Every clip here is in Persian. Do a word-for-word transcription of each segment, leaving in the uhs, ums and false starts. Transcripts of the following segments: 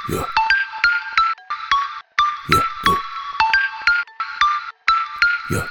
Yeah. Yeah, go. Yeah.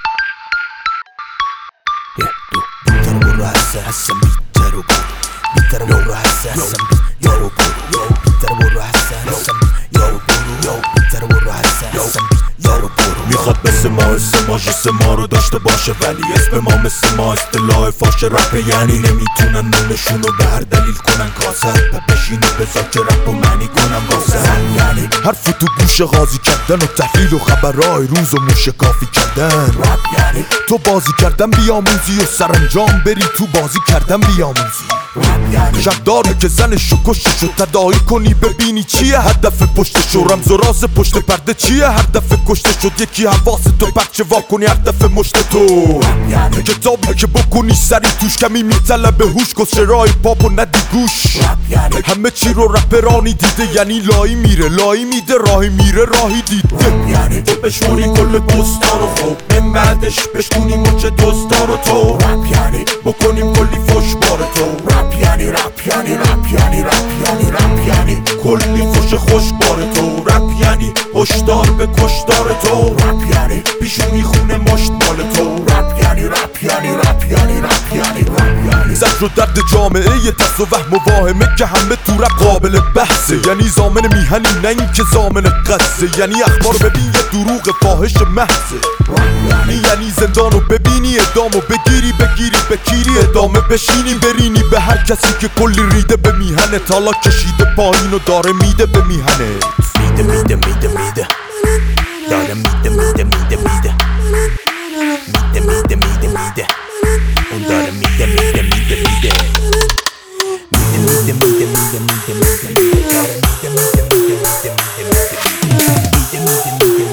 Yeah, go. بیتر برو هسته هستم بیتر و برو بیتر برو هسته هستم بیتر و برو بیتر برو هسته هستم بیتر و برو بیتر برو هسته هستم بیتر و برو میخواد مثل ما اسم ما جس ما رو داشته باشه ولی اسم ما مثل ما اصطلاح فاش رپ یعنی نمیتونن نونشون رو به هر دلیل کنن کاسد و بشین و بذار که رپ و معنی کنن واسه یعنی حرف تو گوش قاضی کردن و تحلیل و خبرهای روز و موشکافی کردن رپ یعنی تو بازی کردن بیاموزی و سرانجام بری تو بازی کردن بیاموزی شک داره که زنشو کشتشو تداعی کنی ببینی چیه هدف پشتشو رمز و راز پشت پرده چیه هر دفعه کشته شد یکی حواستو بچه وا کنی هر دفعه مشت تو کتابی که بکنی سری توش کمی میطلبه هوش کسچه رای پاپ و ندی گوش همه چی رو رپرانی دیده یعنی لایی میره لایی میده راهی میره راهی دیده یعنی تو بشونی کل پستا رو خوب من بعدش بشونی مچ دوستا رو تو یعنی بکنیم کلی فش بار تو رپ یعنی رپ یعنی رپ یعنی رپ یعنی رپ یعنی کلی فش خوش بار تو رپ یعنی هشدار به کشدار تو رپ یعنی پیشونی خونه مشت مال تو رپ یعنی رپ یعنی رپ یعنی رپ یعنی رپ یعنی زجر و درد جامعه یه ترس و وهم و واهمه که همه تو رپ قابل بحثه یعنی زامن میهنی نه این که زامن قصه یعنی اخبار ببین یه دروغ فاحش محضه یعنی زندان رو ببینی ادامو بگیری بگیری بکیری ادامه بشینی برینی به هر کسی که کلی ریده به میهنه تالا کشیده پایین و داره میده به میهنه میده میده میده میده داره میده میده میده میده میده میده میده میده اون داره میده میده میده میده میده میده میده میده میده میده داره میده میده میده میده میده میده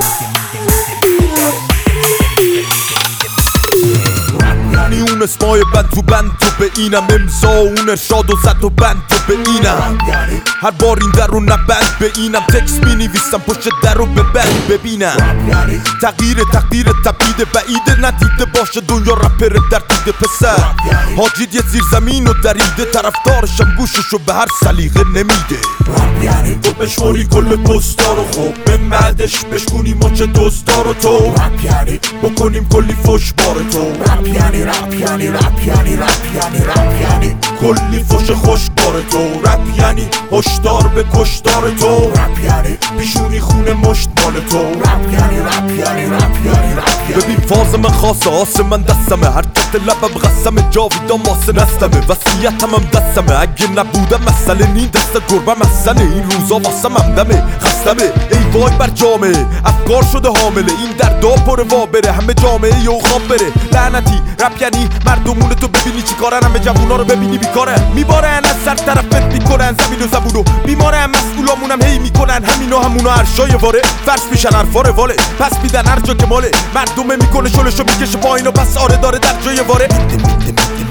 یعنی اون اسمای بند تو بند تو به اینم امضا اون ارشاد و زد و بند تو به اینم هر بار این در رو نبند به اینم تکس می نویسم پشت در رو به بند ببینم تغییر تقدیر تبدیده بعیده ندیده باشه دنیا رپر در دیده پسر حاجید یه زیر زمین و دریده طرفدارشم گوششو به هر سلیقه نمیده یعنی تو بشوری کل پستا رو خوب من بعدش بشکونی مچ دوستا رو تو یعنی بکنیم کلی فش بار تو رپ یعنی رپ یعنی رپ یعنی رپ یعنی رپ یعنی کلی فش خوش بار تو رپ یعنی هشدار به کشدار تو رپ یعنی پیشونی خونه مشت مال تو رپ یعنی رپ یعنی رپ یعنی رپ ببین فاز من خاصه آسه من دستمه هر کت لبم قسمه جاویدان ماسه نستمه وسیعتم هم دستمه اگه نبودم مسئله نین دست گربه مسئله این روزا واسه ممدمه خستمه ای وای بر جامعه افکار شده حامله این دردا پر وا بره همه جامعه یه خواب بره لعنتی رپ یعنی مردمون تو ببینی چی کارن همه جوونا رو ببینی بیکارن میبارن از سر طرفت میکنن زمین و زبونو بیمارن مسئولامونم هی میکنن همینو همونو عرشای واره فرش میشن حرفا رواله پس میدن هر جا که ماله مردمه میکنه شلشو میکشه پایین و پس آره داره در جای واره